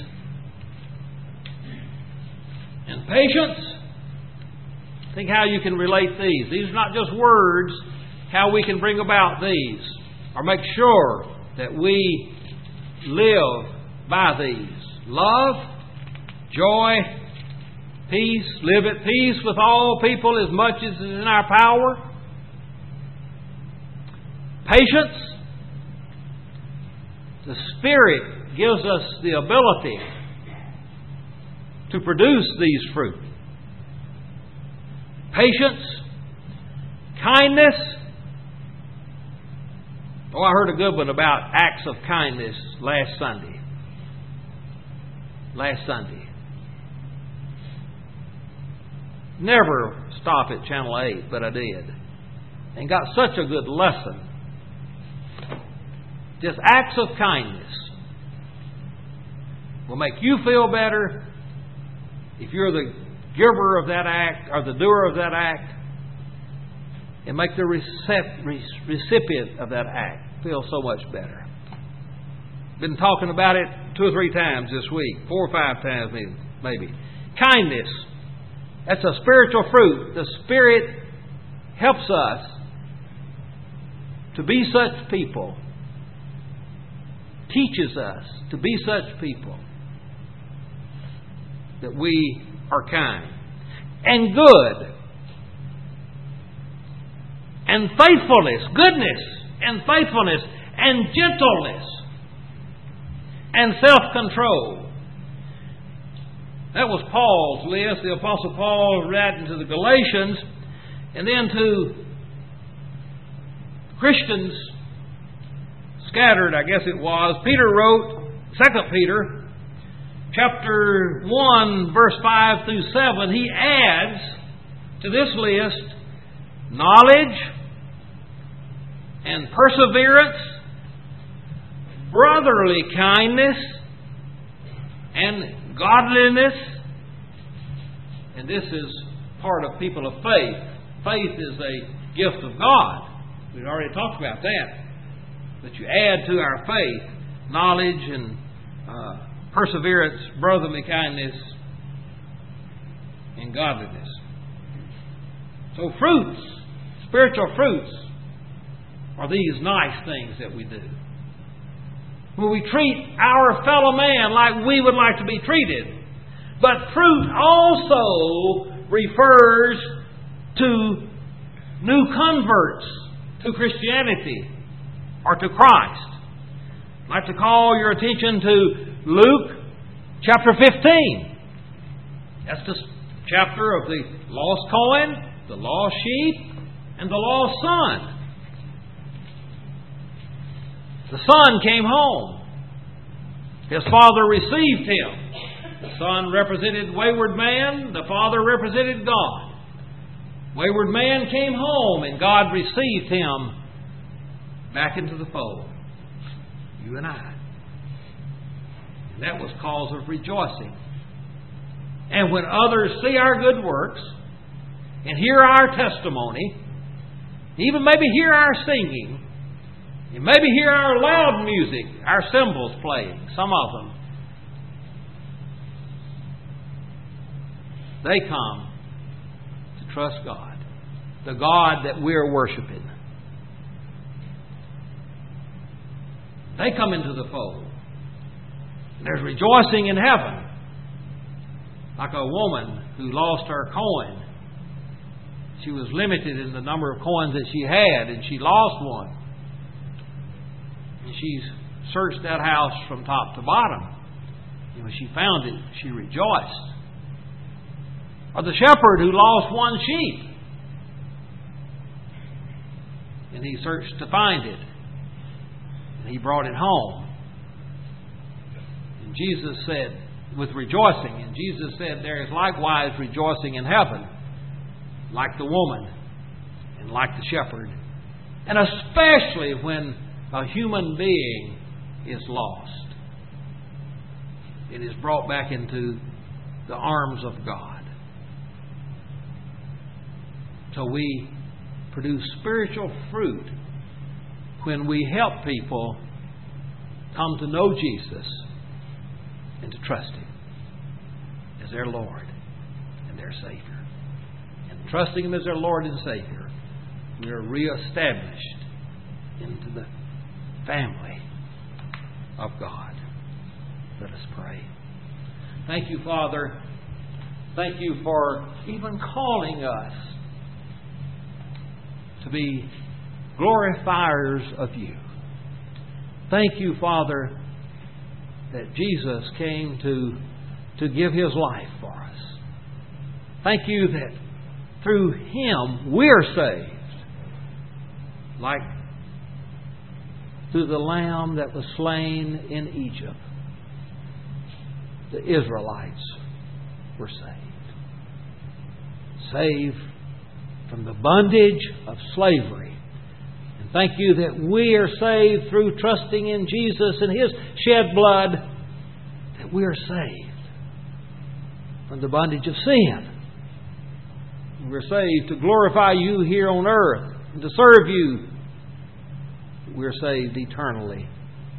and patience. Think how you can relate these. These are not just words, how we can bring about these, or make sure that we live by these. Love, joy, peace, live at peace with all people as much as is in our power. Patience. The Spirit gives us the ability to produce these fruit. Patience. Kindness. Oh, I heard a good one about acts of kindness last Sunday. Last Sunday. Never stop at Channel eight, but I did. And got such a good lesson. just acts of kindness, will make you feel better if you're the giver of that act or the doer of that act, and make the recep- recipient of that act feel so much better. Been talking about it two or three times this week, four or five times maybe. Kindness. That's a spiritual fruit. The Spirit helps us to be such people, teaches us to be such people, that we are kind and good and faithfulness, goodness and faithfulness and gentleness and self-control. That was Paul's list, the Apostle Paul writing to the Galatians, and then to Christians scattered, I guess it was. Peter wrote, Second Peter, chapter one, verse five through seven, he adds to this list knowledge and perseverance, brotherly kindness, and godliness. And this is part of people of faith. Faith is a gift of God. We've already talked about that. But you add to our faith knowledge and uh, perseverance, brotherly kindness, and godliness. So fruits, spiritual fruits, are these nice things that we do. When we treat our fellow man like we would like to be treated. But fruit also refers to new converts to Christianity or to Christ. I'd like to call your attention to Luke chapter fifteen. That's the chapter of the lost coin, the lost sheep, and the lost son. The son came home. His father received him. The son represented wayward man. The father represented God. Wayward man came home and God received him back into the fold. You and I. And that was cause of rejoicing. And when others see our good works and hear our testimony, even maybe hear our singing, and maybe hear our loud music, our cymbals playing, some of them, they come to trust God, the God that we're worshiping. They come into the fold. And there's rejoicing in heaven. Like a woman who lost her coin. She was limited in the number of coins that she had, and she lost one. And she searched that house from top to bottom. And when she found it, she rejoiced. Or the shepherd who lost one sheep. And he searched to find it. And he brought it home. And Jesus said, with rejoicing, and Jesus said, there is likewise rejoicing in heaven, like the woman and like the shepherd. And especially when a human being is lost. It is brought back into the arms of God. So we produce spiritual fruit when we help people come to know Jesus and to trust Him as their Lord and their Savior. And trusting Him as their Lord and Savior, we are reestablished into the family of God. Let us pray. Thank you, Father. Thank you for even calling us to be glorifiers of you. Thank you, Father, that Jesus came to, to give His life for us. Thank you that through Him we're saved. Like through the lamb that was slain in Egypt, the Israelites were saved. Saved from the bondage of slavery. And Thank you that we are saved through trusting in Jesus and His shed blood, that we are saved from the bondage of sin. We're saved to glorify You here on earth and to serve You. We're saved eternally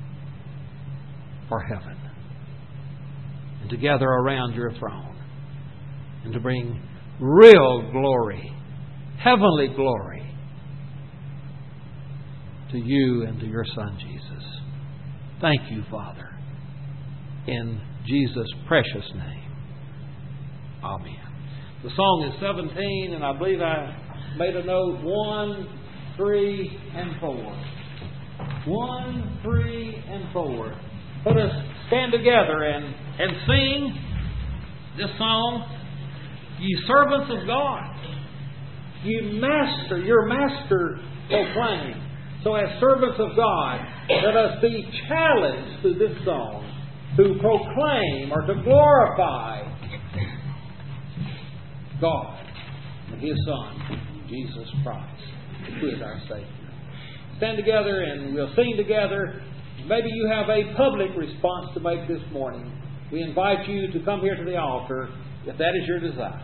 for heaven and to gather around Your throne and to bring real glory, heavenly glory, to You and to Your Son, Jesus. Thank You, Father. In Jesus' precious name. Amen. The song is seventeen, and I believe I made a note one, three, and four. One, three, and four. Let us stand together and, and sing this song. Ye servants of God, ye master, your master proclaim. So as servants of God, let us be challenged through this song to proclaim or to glorify God and His Son, Jesus Christ, who is our Savior. Stand together and we'll sing together. Maybe you have a public response to make this morning. We invite you to come here to the altar if that is your desire.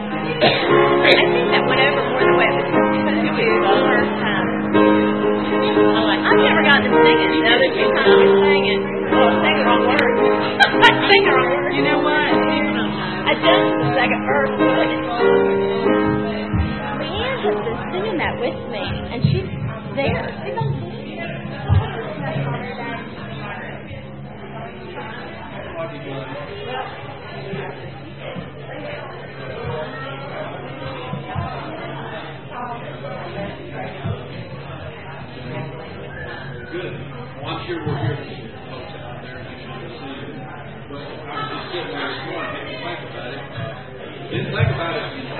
I think that went over more than what it was supposed to the first time. the other two times you sang it. Oh, I sang the wrong word. I sang the wrong word. You know what? I danced the second verse, but I didn't know. Leanne has been singing that with me, and she's there. She's on Good. Well, I'm sure we're here to see folks out there and to see you. But I was just sitting there this morning, didn't think about it. Didn't think about it